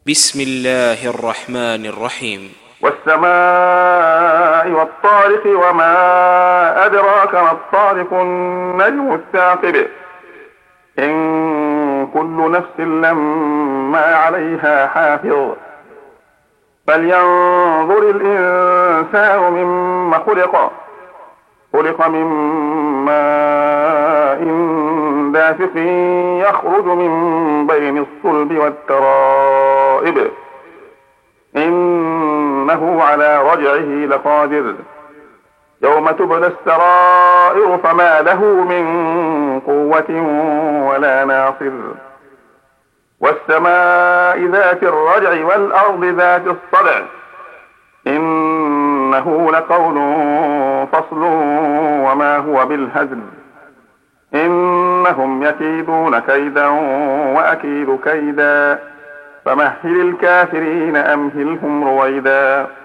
بسم الله الرحمن الرحيم. والسماء والطارق وما أدراك ما الطارق النجم الثاقب إن كل نفس لما عليها حافظ فلينظر الإنسان مما خلق من ماء دافق يخرج من بين الصلب والترائب إنه على رجعه لقادر يوم تبلى السرائر فما له من قوة ولا ناصر والسماء ذات الرجع والأرض ذات الصدع إنه لقول فصل وما هو بالهزل إنهم يكيدون كيدا وأكيد كيدا فمهل الكافرين أمهلهم رويدا.